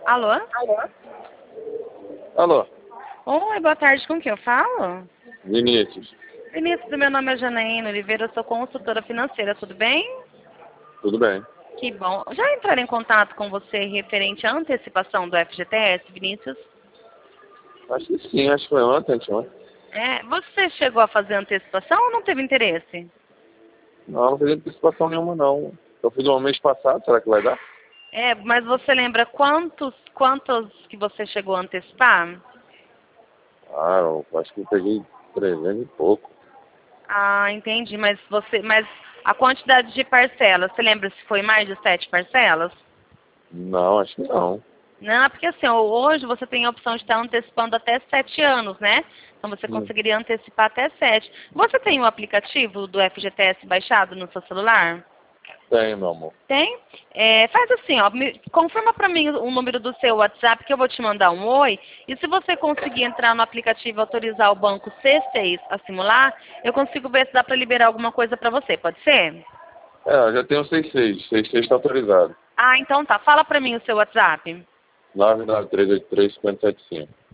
Alô? Alô, Oi, boa tarde. Com quem eu falo? Vinícius, Vinícius, meu nome é Janaína Oliveira, eu sou consultora financeira, tudo bem? tudo bem? Que bom. Já entraram em contato com você referente à antecipação do FGTS, Vinícius? Acho que sim, acho que foi ontem, anteontem. Você chegou a fazer antecipação ou não teve interesse? Não, não fiz antecipação nenhuma, não. Eu fiz um mês passado, será que vai dar? Mas você lembra quantos que você chegou a antecipar? Ah, eu acho que eu peguei 300 e pouco. Ah, entendi. Mas a quantidade de parcelas, você lembra se foi mais de 7 parcelas? Não, acho que não. Não, porque assim, hoje você tem a opção de estar antecipando até 7 anos, né? Então você Hum, conseguiria antecipar até 7. Você tem o aplicativo do FGTS baixado no seu celular? Tenho, meu amor. Tem? Faz assim, ó, confirma para mim o número do seu WhatsApp que eu vou te mandar um oi. E se você conseguir entrar no aplicativo e autorizar o banco C6 a simular, eu consigo ver se dá para liberar alguma coisa para você, pode ser? Eu já tenho 66, 66 está autorizado. Ah, então tá. Fala para mim o seu WhatsApp. 99383 575.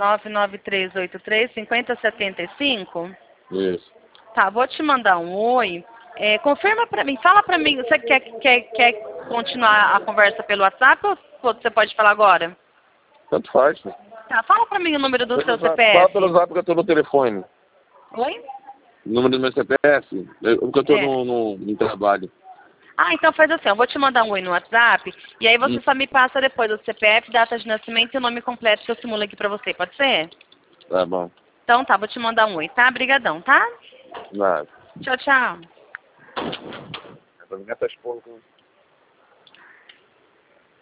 99383 5075. Isso. Tá, vou te mandar um oi. Confirma pra mim, fala pra mim, você quer continuar a conversa pelo WhatsApp ou você pode falar agora? Tanto faz, né? Tá, fala pra mim o número do seu Fala pelo CPF. zap que eu tô no telefone. Oi? O número do meu CPF, porque eu tô É. no trabalho. Ah, então faz assim, eu vou te mandar um oi no WhatsApp e aí você Hum, só me passa depois o CPF, data de nascimento e o nome completo que eu simulo aqui pra você, pode ser? tá bom. Então tá, vou te mandar um oi, tá? Brigadão, tá? Nada. Tchau, tchau. Vou ligar pra esposa.